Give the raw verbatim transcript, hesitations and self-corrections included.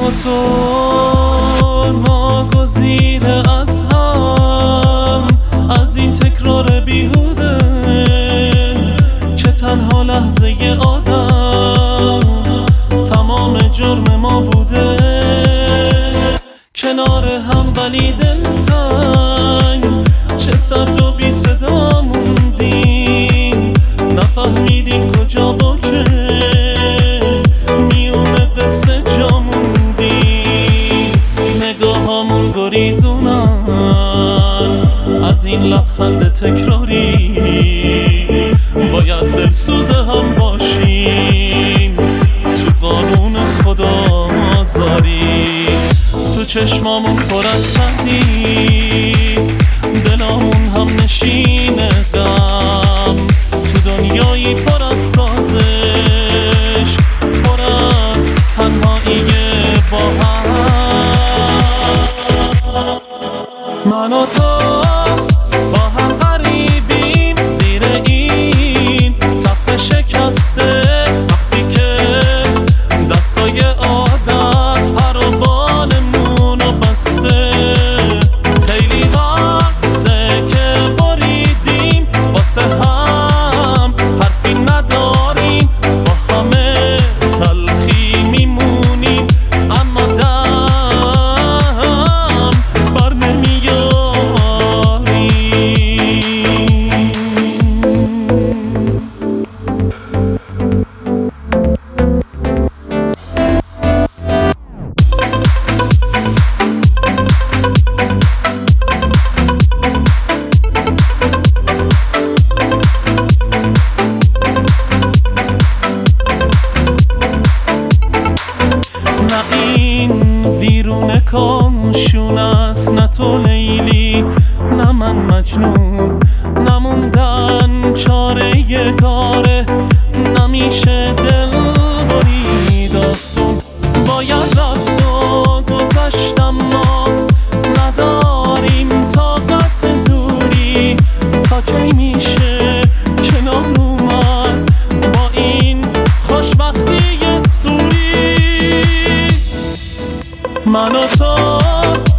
و تو ناگزیر از هم، از این تکرار بیهوده که تنها لحظه عادت تمام جرم ما بوده. کنار هم ولی دلتنگ، چه سرد و بی صدا موندیم، نفهمیدیم کجا و که میونه قصه جا موندیم. نگاهامون گریزونن از این لبخند تکراری، باید دلسوز هم باشیم تو قانون خدا آزاری. تو چشمامون پر از خندی، دلامون هم نشین غم، تو دنیایی پر از سازش، پر از تنهایی با هم. من و تو با هم غریبیم زیر این سقف شکسته، وقتی که دستای عادت پر و بالمون رو بسته. خیلی وقته که بریدیم واسه هم، حرفی نداریم، با همه تلخی میمونیم، اما دم بر نمیاریم. نه این ویرون کاموشون است، نه تو لیلی نه من مجنون، نموندن چاره یگاره، نمیشه دل برید آسون. باید رفت و گذشت اما نداریم طاقت دوری، تا کی میشه کنار اومد با این خوشبختی سوری. من و تو